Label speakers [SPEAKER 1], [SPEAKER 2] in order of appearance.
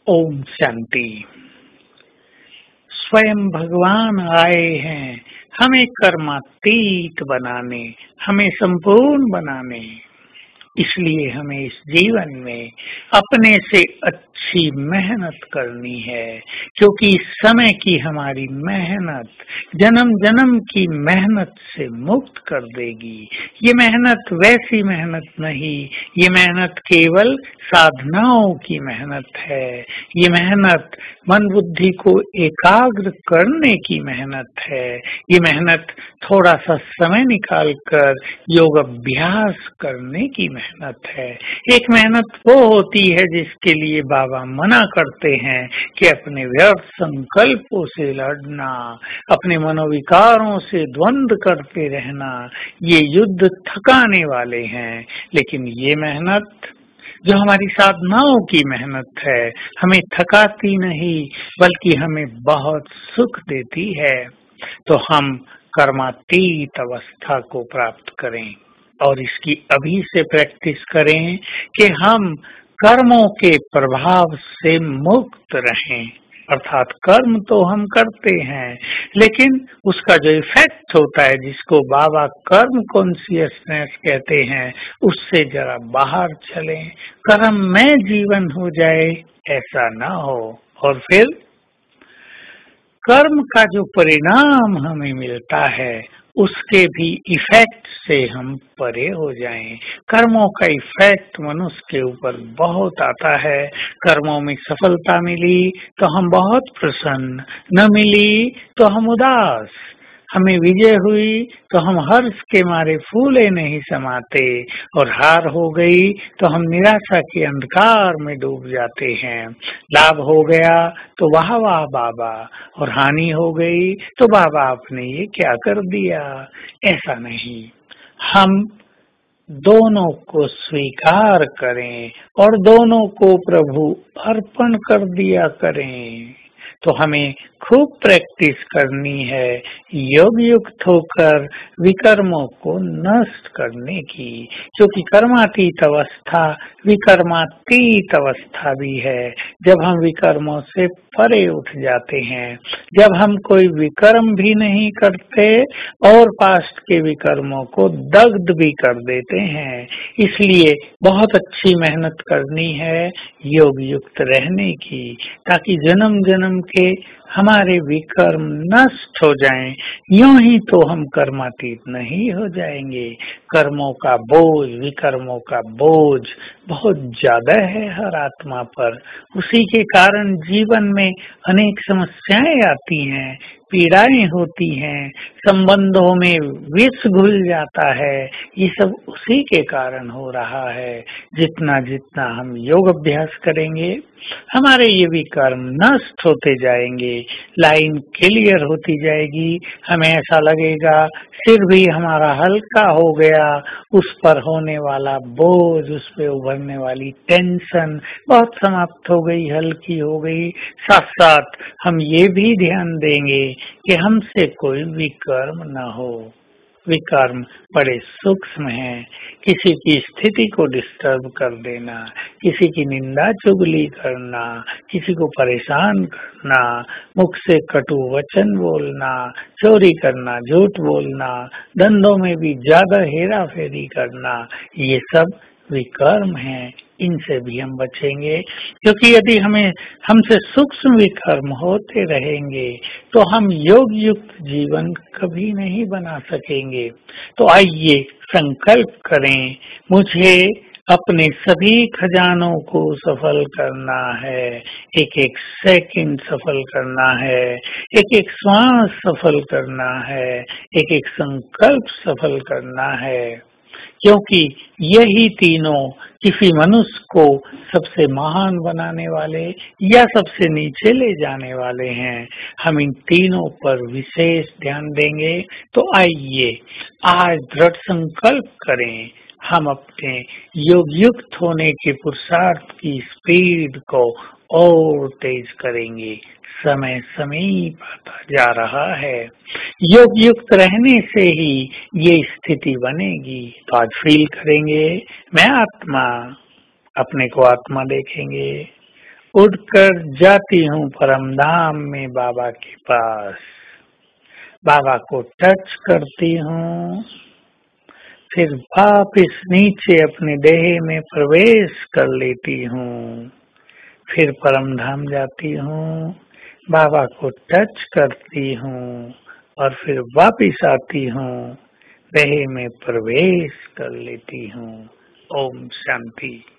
[SPEAKER 1] ओम शांति। स्वयं भगवान आए हैं हमें कर्मातीत बनाने, हमें संपूर्ण बनाने। इसलिए हमें इस जीवन में अपने से अच्छी मेहनत करनी है, क्योंकि इस समय की हमारी मेहनत जन्म जन्म की मेहनत से मुक्त कर देगी। ये मेहनत वैसी मेहनत नहीं, ये मेहनत केवल साधनाओं की मेहनत है। ये मेहनत मन बुद्धि को एकाग्र करने की मेहनत है। ये मेहनत थोड़ा सा समय निकालकर योग अभ्यास करने की मेहनत है। एक मेहनत वो होती है जिसके लिए बाबा मना करते हैं कि अपने व्यर्थ संकल्पों से लड़ना, अपने मनोविकारों से द्वंद्व करते रहना, ये युद्ध थकाने वाले हैं। लेकिन ये मेहनत जो हमारी साधनाओं की मेहनत है, हमें थकाती नहीं बल्कि हमें बहुत सुख देती है। तो हम कर्मातीत अवस्था को प्राप्त करें और इसकी अभी से प्रैक्टिस करें कि हम कर्मों के प्रभाव से मुक्त रहें। अर्थात कर्म तो हम करते हैं, लेकिन उसका जो इफेक्ट होता है, जिसको बाबा कर्म कॉन्शियसनेस कहते हैं, उससे जरा बाहर चलें। कर्म में जीवन हो जाए ऐसा ना हो। और फिर कर्म का जो परिणाम हमें मिलता है उसके भी इफेक्ट से हम परे हो जाएं। कर्मों का इफेक्ट मनुष्य के ऊपर बहुत आता है। कर्मों में सफलता मिली तो हम बहुत प्रसन्न, न मिली तो हम उदास। हमें विजय हुई तो हम हर्ष के मारे फूले नहीं समाते, और हार हो गई तो हम निराशा के अंधकार में डूब जाते हैं। लाभ हो गया तो वाह वाह बाबा, और हानि हो गई तो बाबा आपने ये क्या कर दिया। ऐसा नहीं, हम दोनों को स्वीकार करें और दोनों को प्रभु अर्पण कर दिया करें। तो हमें खूब प्रैक्टिस करनी है योग युक्त होकर विकर्मों को नष्ट करने की, क्योंकि कर्मातीत अवस्था विकर्मातीत अवस्था भी है। जब हम विकर्मों से परे उठ जाते हैं, जब हम कोई विकर्म भी नहीं करते और पास्ट के विकर्मों को दग्ध भी कर देते हैं। इसलिए बहुत अच्छी मेहनत करनी है योग युक्त रहने की, ताकि जन्म जन्म के हमारे विकर्म नष्ट हो जाएं। यूं ही तो हम कर्मातीत नहीं हो जाएंगे। कर्मों का बोझ, विकर्मों का बोझ बहुत ज्यादा है हर आत्मा पर। उसी के कारण जीवन में अनेक समस्याएं आती हैं, पीड़ाएं होती हैं, संबंधों में विष घुल जाता है। ये सब उसी के कारण हो रहा है। जितना जितना हम योग अभ्यास करेंगे हमारे ये विकर्म नष्ट होते जाएंगे, लाइन क्लियर होती जाएगी। हमें ऐसा लगेगा सिर भी हमारा हल्का हो गया, उस पर होने वाला बोझ, उस पे उभरने वाली टेंशन बहुत समाप्त हो गई, हल्की हो गई। साथ साथ हम ये भी ध्यान देंगे कि हमसे कोई विकर्म न हो। विकर्म बड़े सूक्ष्म हैं। किसी की स्थिति को डिस्टर्ब कर देना, किसी की निंदा चुगली करना, किसी को परेशान करना, मुख से कटु वचन बोलना, चोरी करना, झूठ बोलना, धंधों में भी ज्यादा हेरा फेरी करना, ये सब विकर्म हैं। इनसे भी हम बचेंगे, क्योंकि यदि हमसे सूक्ष्म विकर्म होते रहेंगे तो हम योग युक्त जीवन कभी नहीं बना सकेंगे। तो आइए संकल्प करें, मुझे अपने सभी खजानों को सफल करना है। एक एक सेकंड सफल करना है, एक एक श्वास सफल करना है, एक एक संकल्प सफल करना है, क्योंकि यही तीनों किसी मनुष्य को सबसे महान बनाने वाले या सबसे नीचे ले जाने वाले हैं। हम इन तीनों पर विशेष ध्यान देंगे। तो आइए आज दृढ़ संकल्प करें, हम अपने योग युक्त होने के पुरुषार्थ की स्पीड को और तेज करेंगे। समय समीप आता जा रहा है। योग युक्त रहने से ही ये स्थिति बनेगी। तो आज फील करेंगे, मैं आत्मा, अपने को आत्मा देखेंगे, उड़कर जाती हूँ परम धाम में बाबा के पास, बाबा को टच करती हूँ, फिर वापिस नीचे अपने देह में प्रवेश कर लेती हूँ, फिर परम धाम जाती हूँ, बाबा को टच करती हूँ और फिर वापिस आती हूँ, देह में प्रवेश कर लेती हूँ। ओम शांति।